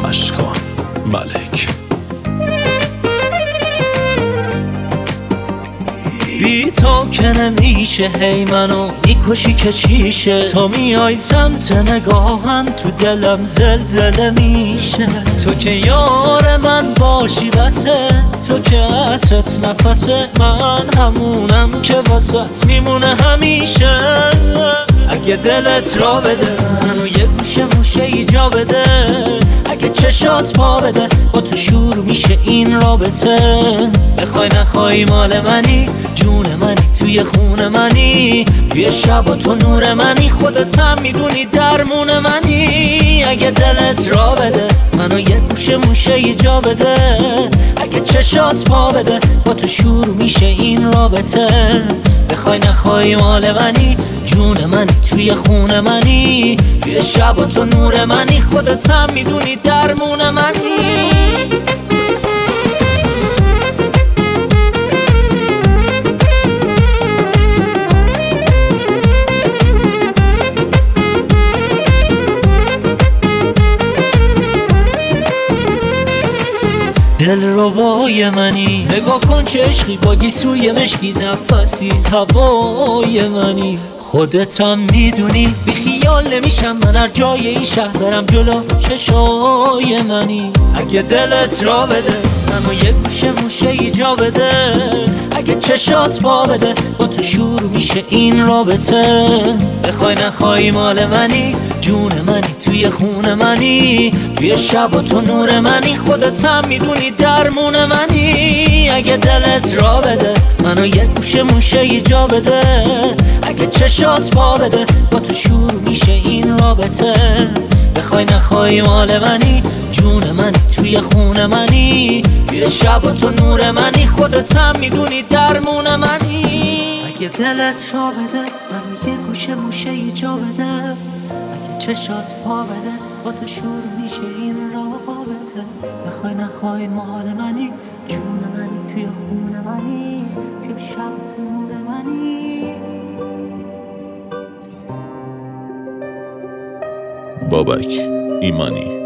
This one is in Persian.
اشکان ملک. بی تو که نمیشه، هی منو میکشی که چیشه. تو میای سمت نگاهم، تو دلم زلزله میشه. تو که یار من باشی بسه، تو که عطرت نفسه. من همونم که واسط میمونه همیشه. اگه دلت را بده منو یه گوشه موشه ای جا بده. اگه چشات پا بده با تو شروع میشه این رابطه. بخوای نخوای مال منی، جون منی، توی خون منی، توی شب و تو نور منی، خودت هم میدونی درمون منی. اگه دلت را بده منو یه گوشه موشه ای جا بده. اگه چشات پا بده با تو شروع میشه این رابطه. بخوای نخوای مال منی، جون منی، توی خون منی، توی شب و تو نور منی، خودت هم میدونی درمون منی. دل ربای منی، نگاه کن چه عشقی با گیسوی مشکی، نفسی هوای منی. خودتم میدونی بی خیال نمیشم من هر جای این شهر برم جلو چشای منی. اگه دلت را بده منو یه گوشه موشه ای جا بده. اگه چشات پا بده با تو شروع میشه این رابطه. بخوای نخوای مال منی، جون منی، توی خون منی، توی شب و تو نور منی، خودت هم میدونی درمون منی. اگه دلت را بده منو یه گوشه موشه ای جا بده. اگه چشات پا بده با تو شروع میشه این رابطه. بخوای نخوای مال منی، جون منی، توی خون منی، توی شب و تو نور منی، خودت هم میدونی درمون منی. اگه دلت را بده منو یه گوشه موشه ای جا بده. اگه چشات پا بده با تو شروع میشه این رابطه. بخوای نخوای مال منی، جون منی، توی خون منی، توی شب و تو نور منی. بابک ایمانی.